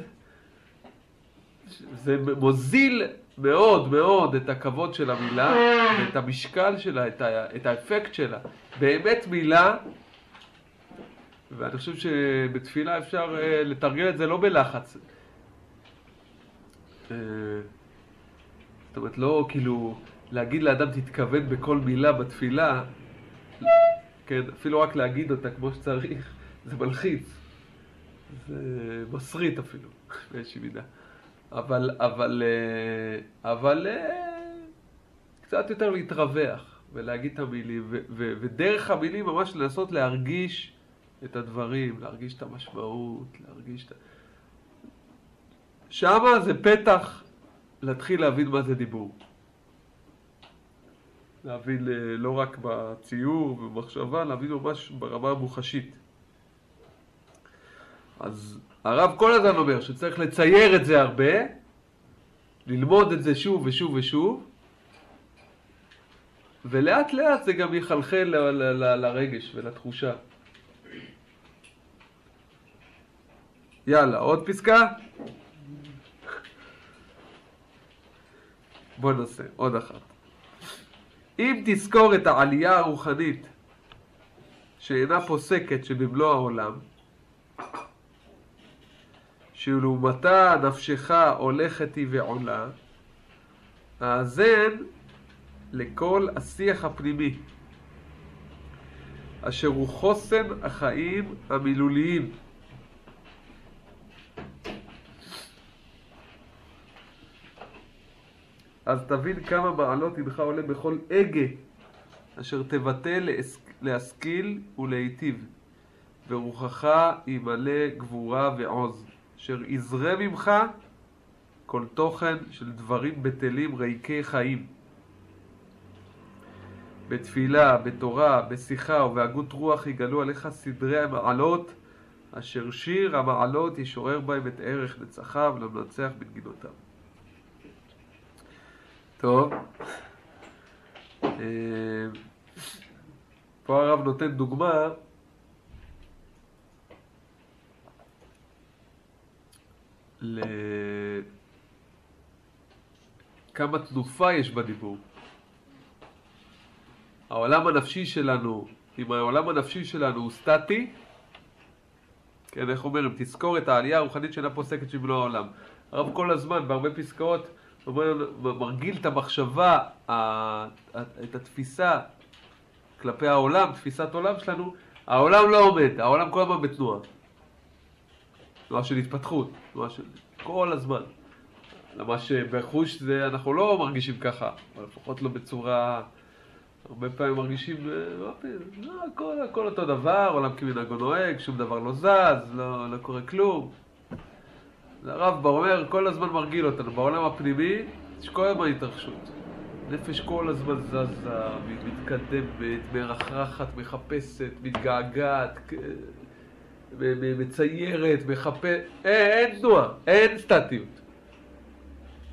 זה מוזיל מאוד מאוד את הכבוד של המילה ואת המשקל שלה, את האפקט שלה. באמת מילה, ואני חושב שבתפילה אפשר לתרגל את זה לא בלחץ. זאת אומרת, לא כאילו להגיד לאדם תתכוון בכל מילה בתפילה, כן, אפילו רק להגיד אותה כמו שצריך, זה מלחיץ. זה מסריט אפילו, באיזושהי מידה. אבל, אבל, אבל, קצת יותר להתרווח ולהגיד את המילים, ו- ו- ודרך המילים ממש לנסות להרגיש את הדברים, להרגיש את המשמעות, להרגיש את... שמה זה פתח להתחיל להבין מה זה דיבור. להבין לא רק בציור ובמחשבה, להבין ממש ברמה המוחשית. אז הרב כל הזמן אומר שצריך לצייר את זה הרבה, ללמוד את זה שוב ושוב ושוב, ולאט לאט זה גם יחלחל ל- ל- ל- לרגש ולתחושה. יאללה, עוד פסקה? בוא נעשה, עוד אחת. אם תזכור את העלייה הרוחנית שאינה פוסקת שבמלוא העולם, שלעומתה נפשך הולכת היא ועולה, האזן לכל השיח הפנימי, אשר הוא חוסן החיים המילוליים. אז תבין כמה מעלות אינך עולה בכל אגה, אשר תבטא להשכיל ולהיטיב, ורוחך ימלא גבורה ועוז, אשר יזרה ממך כל תוכן של דברים בטלים ריקי חיים. בתפילה, בתורה, בשיחה ובהגות רוח יגלו עליך סדרי המעלות, אשר שיר המעלות ישורר בהם את ערך נצחיו למנצח בנגינותיו. טוב, פה הרב נותן דוגמה לכמה תנופה יש בדיבור. העולם הנפשי שלנו, אם העולם הנפשי שלנו הוא סטטי, כן, איך אומר, אם תזכור את העלייה הרוחנית שאינה פוסקת שבמלוא העולם. הרב כל הזמן, בהרבה פסקאות, אומר, מרגיל את המחשבה, את התפיסה כלפי העולם, תפיסת עולם שלנו, העולם לא עומד, העולם כל הזמן בתנועה. תנועה של התפתחות, תנועה של כל הזמן. למה שבחוש זה אנחנו לא מרגישים ככה, אבל לפחות לא בצורה, הרבה פעמים מרגישים, לא, הכל, הכל אותו דבר, עולם כמנהגו נוהג, שום דבר לא זז, לא, לא קורה כלום. הרב אומר, כל הזמן מרגיל אותנו, בעולם הפנימי יש כל הזמן התרחשות. נפש כל הזמן זזה, מתקדמת, מרחרחת, מחפשת, מתגעגעת, מציירת, מחפשת, אין, אין תנועה, אין סטטיות.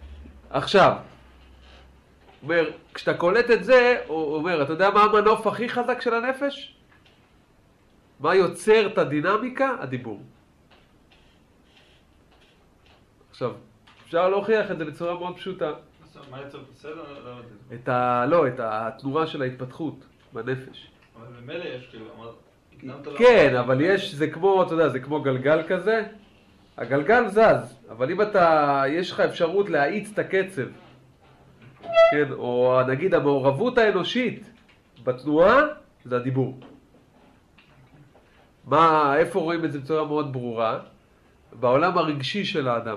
עכשיו, אומר, כשאתה קולט את זה, הוא אומר, אתה יודע מה המנוף הכי חזק של הנפש? מה יוצר את הדינמיקה? הדיבור. עכשיו, אפשר להוכיח את זה בצורה מאוד פשוטה. מה יוצר בסדר? את ה... לא, את התנועה של ההתפתחות בנפש. אבל במילא יש כאילו, אמרת... כן, אבל יש, זה כמו, אתה יודע, זה כמו גלגל כזה. הגלגל זז, אבל אם אתה, יש לך אפשרות להאיץ את הקצב, כן, או נגיד המעורבות האנושית בתנועה, זה הדיבור. מה, איפה רואים את זה בצורה מאוד ברורה? בעולם הרגשי של האדם.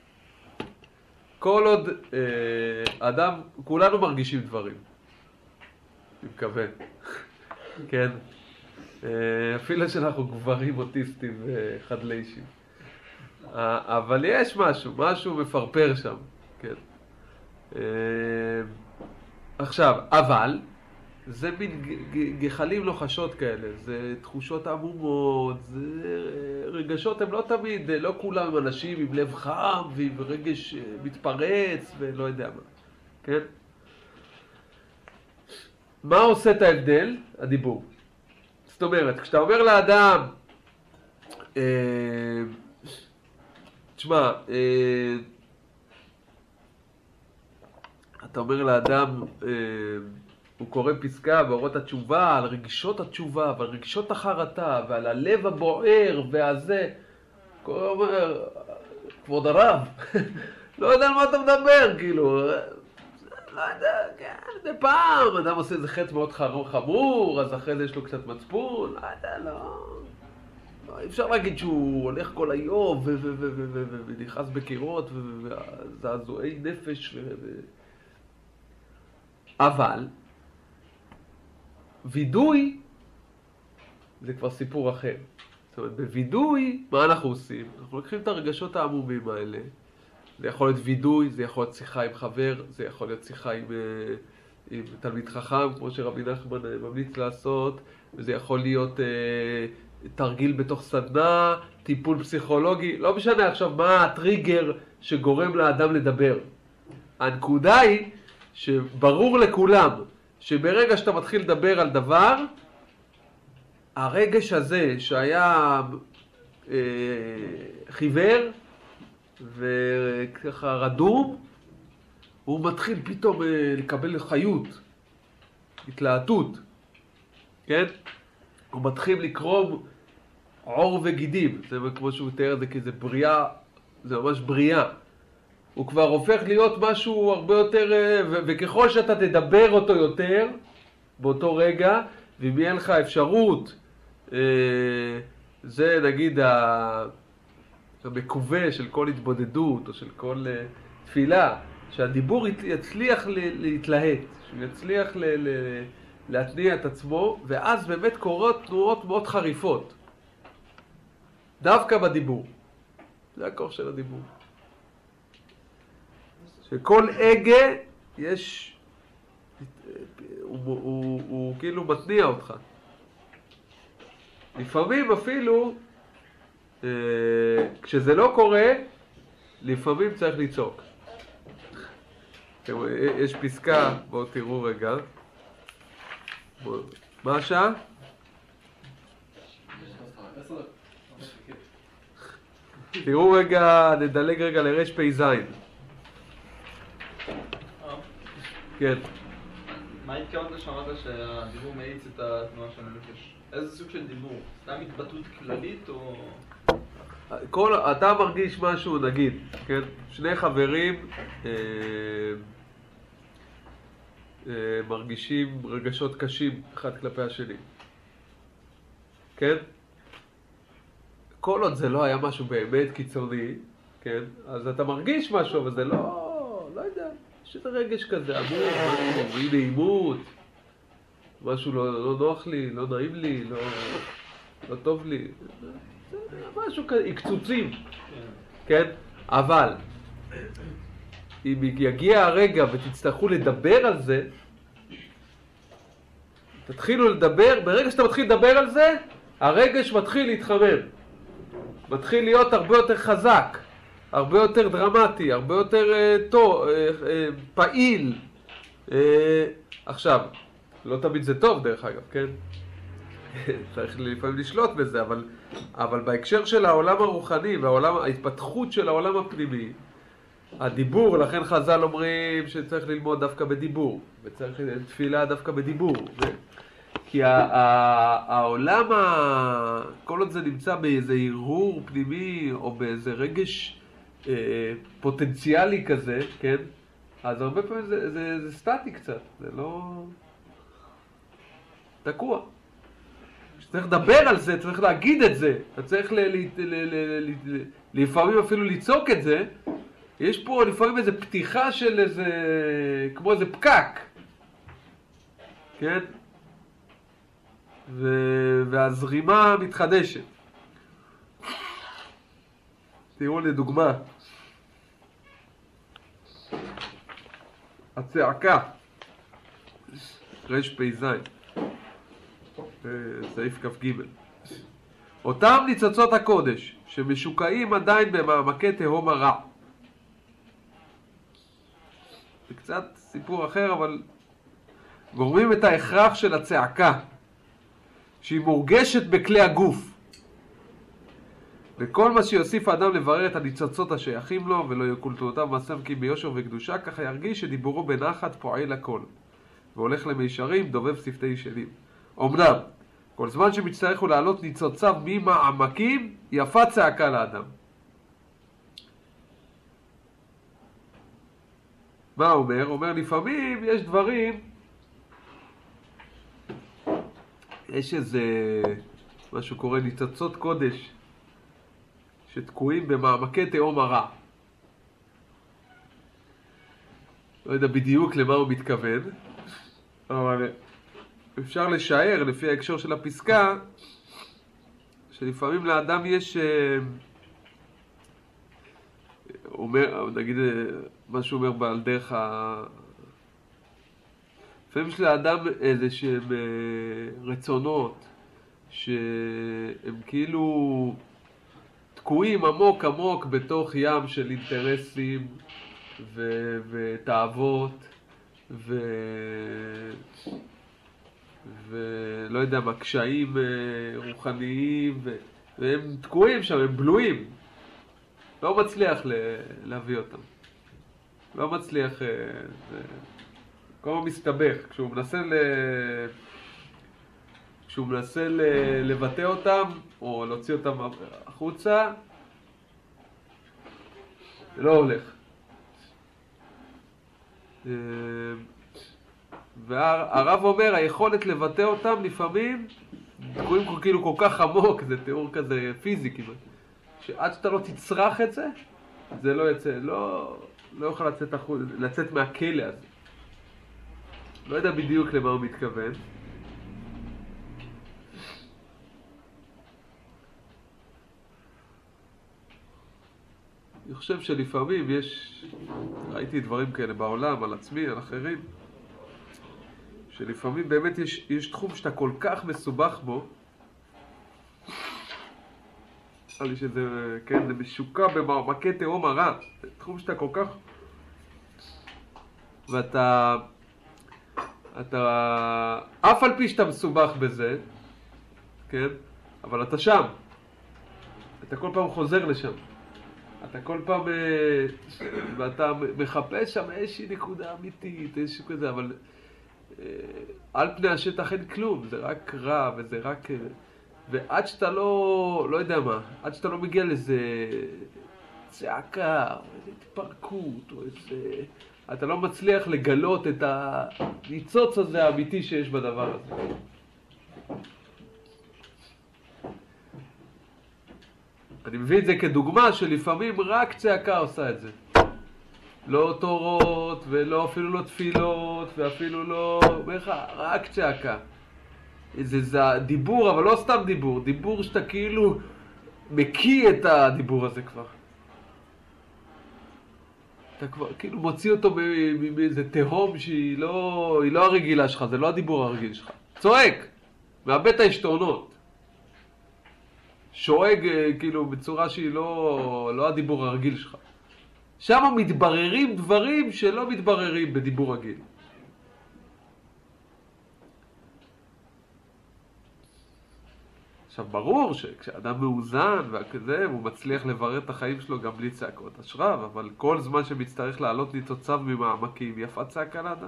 כל עוד אה, אדם, כולנו מרגישים דברים. אני מקווה. כן. אה, אפילו שאנחנו גברים אוטיסטים וחדליישים. אה, אבל יש משהו, משהו מפרפר שם. כן. אה, עכשיו, אבל, זה מין גחלים לוחשות כאלה, זה תחושות עמומות, זה רגשות, הם לא תמיד, לא כולם הם אנשים עם לב חם ועם רגש מתפרץ ולא יודע מה, כן? מה עושה את ההבדל? הדיבור. זאת אומרת, כשאתה אומר לאדם, אה, תשמע, אה, אתה אומר לאדם, אה, הוא קורא פסקה באורות התשובה, על רגשות התשובה ועל רגשות החרטה ועל הלב הבוער והזה. הוא אומר, כבוד הרב, לא יודע על מה אתה מדבר, כאילו, לא יודע, כן, זה פעם, אדם עושה איזה חטא מאוד חמור, אז אחרי זה יש לו קצת מצפון, לא יודע, לא. לא, אי אפשר להגיד שהוא הולך כל היום ונכנס בקירות וזעזועי נפש. אבל, וידוי זה כבר סיפור אחר. זאת אומרת, בוידוי, מה אנחנו עושים? אנחנו לוקחים את הרגשות העמומים האלה. זה יכול להיות וידוי, זה יכול להיות שיחה עם חבר, זה יכול להיות שיחה עם, עם תלמיד חכם, כמו שרבי נחמן ממליץ לעשות, וזה יכול להיות אה, תרגיל בתוך סדנה, טיפול פסיכולוגי, לא משנה עכשיו מה הטריגר שגורם לאדם לדבר. הנקודה היא שברור לכולם, שברגע שאתה מתחיל לדבר על דבר, הרגש הזה שהיה אה, חיוור וככה רדום, הוא מתחיל פתאום אה, לקבל חיות, התלהטות, כן? הוא מתחיל לקרום עור וגידים, זה כמו שהוא מתאר את זה, כי זה בריאה, זה ממש בריאה. הוא כבר הופך להיות משהו הרבה יותר, ו- וככל שאתה תדבר אותו יותר, באותו רגע, ואם יהיה לך אפשרות, אה, זה נגיד המקווה של כל התבודדות, או של כל אה, תפילה, שהדיבור יצליח ל- להתלהט, שהוא יצליח ל- ל- להתניע את עצמו, ואז באמת קורות תנועות מאוד חריפות. דווקא בדיבור. זה הכוח של הדיבור. שכל אגה יש, הוא, הוא, הוא, הוא כאילו מתניע אותך. לפעמים אפילו, אה, כשזה לא קורה, לפעמים צריך לצעוק. יש פסקה, בואו תראו רגע. בוא, מה השעה? תראו רגע, נדלג רגע לרש פי זין. כן. מה התכוונת שאמרת שהדיבור מאיץ את התנועה של הנפש? איזה סוג של דיבור? סתם התבטאות כללית או... כל, אתה מרגיש משהו, נגיד, כן? שני חברים אה, אה, מרגישים רגשות קשים אחד כלפי השני. כן? כל עוד זה לא היה משהו באמת קיצוני, כן? אז אתה מרגיש משהו, אבל זה לא, לא יודע. יש איזה רגש כזה, אמור, משהו, אי נעימות, משהו לא, לא נוח לי, לא נעים לי, לא, לא טוב לי, משהו כזה, עקצוצים, כן? אבל, אם יגיע הרגע ותצטרכו לדבר על זה, תתחילו לדבר, ברגע שאתה מתחיל לדבר על זה, הרגש מתחיל להתחמם, מתחיל להיות הרבה יותר חזק, הרבה יותר דרמטי, הרבה יותר uh, טוב, uh, uh, פעיל. Uh, עכשיו, לא תמיד זה טוב דרך אגב, כן? צריך לפעמים לשלוט בזה, אבל, אבל בהקשר של העולם הרוחני והעולם, ההתפתחות של העולם הפנימי, הדיבור, לכן חז"ל אומרים שצריך ללמוד דווקא בדיבור, וצריך תפילה דווקא בדיבור. ו... כי העולם, ה... כל עוד זה נמצא באיזה הרהור פנימי או באיזה רגש אה, פוטנציאלי כזה, כן? אז הרבה פעמים זה, זה, זה סטטי קצת, זה לא תקוע. צריך לדבר על זה, צריך להגיד את זה, אתה צריך ל... ל... ל... ל... ל... לפעמים אפילו לצעוק את זה. יש פה לפעמים איזה פתיחה של איזה, כמו איזה פקק, כן? ו... והזרימה מתחדשת. תראו לדוגמה, הצעקה, רש פי זין, סעיף כ"ג. אותם ניצוצות הקודש שמשוקעים עדיין במעמקי תהום הרע. זה קצת סיפור אחר, אבל גורמים את ההכרח של הצעקה, שהיא מורגשת בכלי הגוף. וכל מה שיוסיף האדם לברר את הניצוצות השייכים לו, ולא יקולטו אותם מעשיו כי ביושר וקדושה, ככה ירגיש שדיבורו בנחת פועל הכל, והולך למישרים, דובב שפתי ישנים. אמנם, כל זמן שמצטרך לעלות ניצוציו ממעמקים, יפה צעקה לאדם. מה אומר? אומר לפעמים יש דברים, יש איזה, משהו קורא ניצוצות קודש, שתקועים במעמקי תהום הרע. לא יודע בדיוק למה הוא מתכוון, אבל אפשר לשער לפי ההקשר של הפסקה, שלפעמים לאדם יש, אומר, נגיד מה שהוא אומר על דרך ה... לפעמים יש לאדם איזה שהם רצונות, שהם כאילו תקועים עמוק עמוק בתוך ים של אינטרסים ו... ותאוות ו... ולא יודע מה, קשיים רוחניים, ו... והם תקועים שם, הם בלויים. לא מצליח להביא אותם. לא מצליח, כל מה מסתבך. כשהוא מנסה ל... כשהוא מנסה ל... לבטא אותם, או להוציא אותם החוצה, זה לא הולך. והרב אומר, היכולת לבטא אותם לפעמים, תקועים כאילו כל כך עמוק, זה תיאור כזה פיזי כמעט. שעד שאתה לא תצרח את זה, זה לא יצא, לא, לא יוכל לצאת, לצאת מהכלא הזה. לא יודע בדיוק למה הוא מתכוון. אני חושב שלפעמים יש, ראיתי דברים כאלה בעולם, על עצמי, על אחרים, שלפעמים באמת יש, יש תחום שאתה כל כך מסובך בו, לי שזה, כן, זה משוקע במעמקי תהום הרע. זה תחום שאתה כל כך... ואתה... אתה... אף על פי שאתה מסובך בזה, כן? אבל אתה שם. אתה כל פעם חוזר לשם. אתה כל פעם... ואתה מחפש שם איזושהי נקודה אמיתית, איזשהו כזה, אבל... על פני השטח אין כלום, זה רק רע וזה רק... ועד שאתה לא, לא יודע מה, עד שאתה לא מגיע לאיזה צעקה, או איזו התפרקות, או איזה... אתה לא מצליח לגלות את הניצוץ הזה האמיתי שיש בדבר הזה. אני מביא את זה כדוגמה שלפעמים רק צעקה עושה את זה. לא תורות, ולא אפילו לא תפילות, ואפילו לא... רק צעקה. זה, זה דיבור, אבל לא סתם דיבור, דיבור שאתה כאילו מקיא את הדיבור הזה כבר. אתה כבר כאילו מוציא אותו מאיזה תהום שהיא לא, היא לא הרגילה שלך, זה לא הדיבור הרגיל שלך. צועק, מאבד את ההשתורנות. שואג כאילו בצורה שהיא לא, לא הדיבור הרגיל שלך. שם מתבררים דברים שלא מתבררים בדיבור רגיל. עכשיו ברור שכשאדם מאוזן וכזה, הוא מצליח לברר את החיים שלו גם בלי צעקות אשריו, אבל כל זמן שמצטרך לעלות ניצוציו ממעמקים, יפה צעקה לאדם.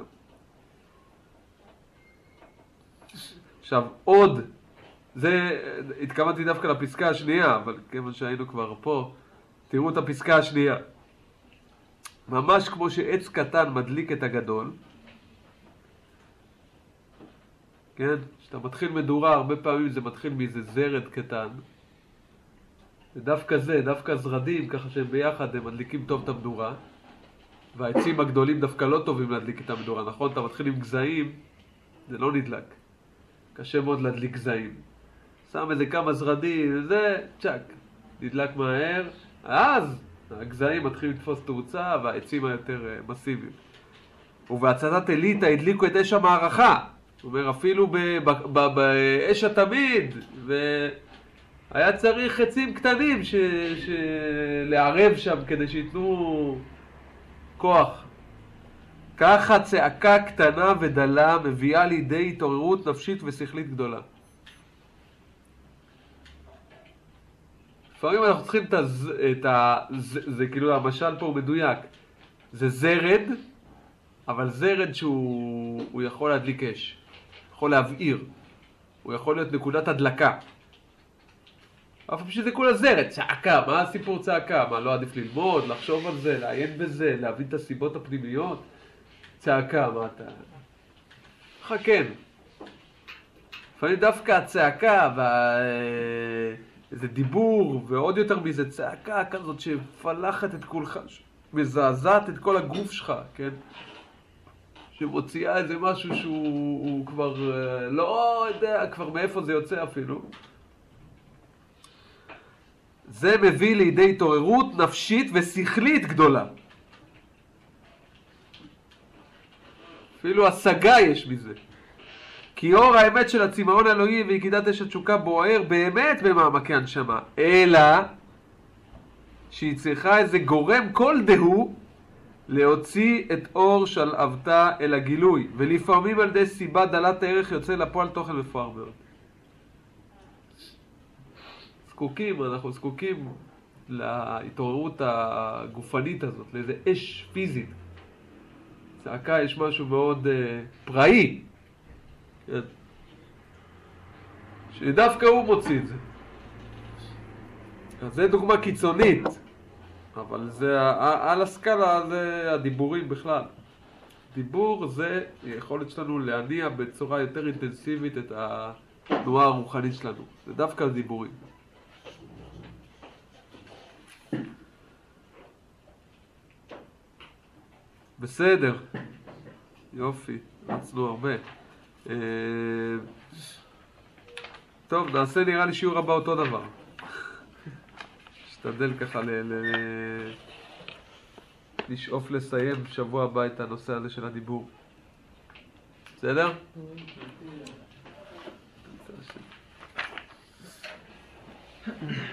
עכשיו עוד, זה, התכוונתי דווקא לפסקה השנייה, אבל כיוון שהיינו כבר פה, תראו את הפסקה השנייה. ממש כמו שעץ קטן מדליק את הגדול, כן? כשאתה מתחיל מדורה, הרבה פעמים זה מתחיל מאיזה זרד קטן. ודווקא זה, דווקא זרדים, ככה שהם ביחד, הם מדליקים טוב את המדורה. והעצים הגדולים דווקא לא טובים להדליק את המדורה, נכון? אתה מתחיל עם גזעים, זה לא נדלק. קשה מאוד להדליק גזעים. שם איזה כמה זרדים, וזה, צ'ק, נדלק מהר. אז הגזעים מתחילים לתפוס תאוצה, והעצים היותר מסיביים. ובהצתת אליטה הדליקו את אש המערכה. זאת אומרת, אפילו באש התמיד, והיה צריך עצים קטנים לערב שם כדי שיתנו כוח. ככה צעקה קטנה ודלה מביאה לידי התעוררות נפשית ושכלית גדולה. לפעמים אנחנו צריכים את ה... את ה זה, זה כאילו המשל פה הוא מדויק. זה זרד, אבל זרד שהוא הוא יכול להדליק אש. יכול להבעיר. הוא יכול להיות נקודת הדלקה. אבל פשוט זה כולה זרד, צעקה. מה הסיפור צעקה? מה, לא עדיף ללמוד, לחשוב על זה, לעיין בזה, להבין את הסיבות הפנימיות? צעקה, מה אתה... לך כן. לפעמים דווקא הצעקה וה... איזה דיבור, ועוד יותר מזה צעקה כזאת שפלחת את כולך, מזעזעת את כל הגוף שלך, כן? שמוציאה איזה משהו שהוא כבר לא יודע כבר מאיפה זה יוצא אפילו. זה מביא לידי התעוררות נפשית ושכלית גדולה. אפילו השגה יש מזה. כי אור האמת של הצמאון האלוהי ויקידת אש התשוקה בוער באמת במעמקי הנשמה, אלא שהיא צריכה איזה גורם כל דהו להוציא את אור שלהבתה אל הגילוי, ולפעמים על ידי סיבה דלת הערך יוצא לפועל תוכן מפואר מאוד. זקוקים, אנחנו זקוקים להתעוררות הגופנית הזאת, לאיזה אש פיזית. צעקה יש משהו מאוד uh, פראי, כן. שדווקא הוא מוציא את זה. אז זה דוגמה קיצונית, אבל זה, על הסקאלה זה הדיבורים בכלל. דיבור זה יכולת שלנו להניע בצורה יותר אינטנסיבית את התנועה הרוחנית שלנו. זה דווקא הדיבורים. בסדר. יופי, רצנו הרבה. טוב, נעשה נראה לי שיעור הבא אותו דבר. נשתדל ככה ל... ל... לשאוף לסיים שבוע הבא את הנושא הזה של הדיבור. בסדר? Mm-hmm.